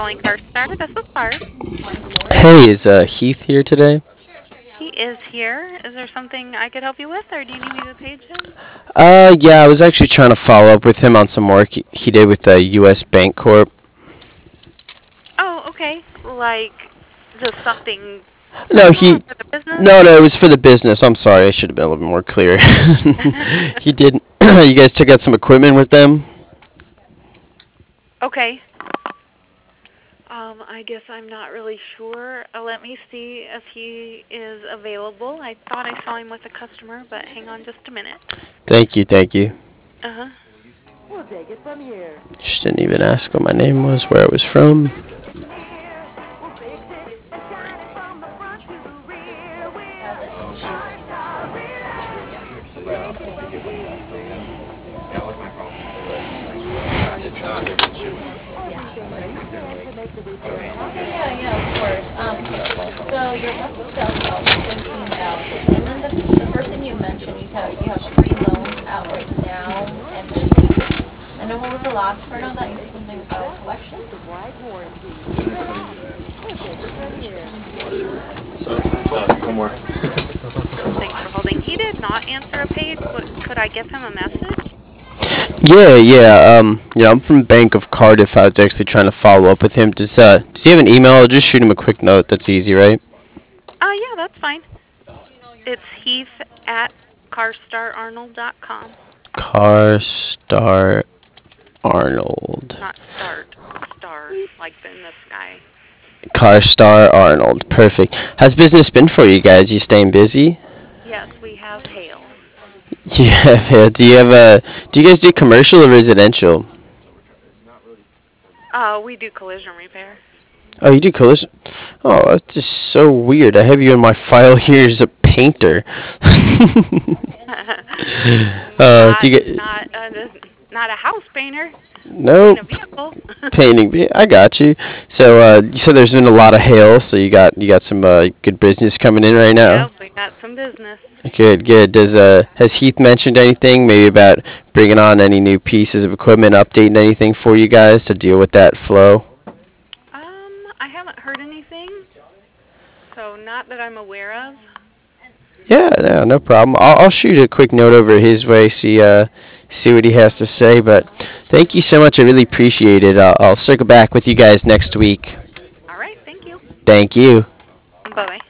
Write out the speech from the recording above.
calling CarStar. This is Barb. Hey, is Heath here today? He is here. Is there something I could help you with, or do you need me to page him? Yeah, I was actually trying to follow up with him on some work he did with the U.S. Bank Corp. Oh, okay. Like, just something No, personal or for the business? no, it was for the business. I'm sorry, I should have been a little bit more clear. He did. You guys took out some equipment with them? Okay. I guess I'm not really sure. Let me see if he is available. I thought I saw him with a customer, but hang on just a minute. Thank you, thank you. Uh-huh. We'll take it from here. Just didn't even ask what my name was, where I was from. We'll fix it and shine it from the front to the rear. We'll five-star everything that you can to make the repair happen. Okay, yeah, of course. So your monthly sales is about 15,000, and then the first thing you mentioned, you have 3 loans out right now, and then what was the last part of that? You said something about collection. The wide warranty. We'll take it from here. One more. Thanks for holding. He did not answer a page. Could I give him a message? Yeah. I'm from Bank of Cardiff. I was actually trying to follow up with him. Does he have an email? I'll just shoot him a quick note. That's easy, right? Yeah, that's fine. It's Heath at carstararnold.com. Carstar Arnold. Not start. Star, like in the sky. Carstar Arnold. Perfect. How's business been for you guys? You staying busy? Yes, we have hail. Yeah. Do you guys do commercial or residential? We do collision repair. Oh, you do collision? Oh, that's just so weird. I have you in my file here as a painter. Do you get? Not a house painter. No. Paint a vehicle. Painting. I got you. So you said there's been a lot of hail, so you got some good business coming in right now. Yep, we got some business. Good. Has Heath mentioned anything, maybe about bringing on any new pieces of equipment, updating anything for you guys to deal with that flow? I haven't heard anything, so not that I'm aware of. Yeah, no problem. I'll shoot a quick note over his way, see what he has to say. But thank you so much. I really appreciate it. I'll circle back with you guys next week. All right, thank you. Thank you. Bye-bye.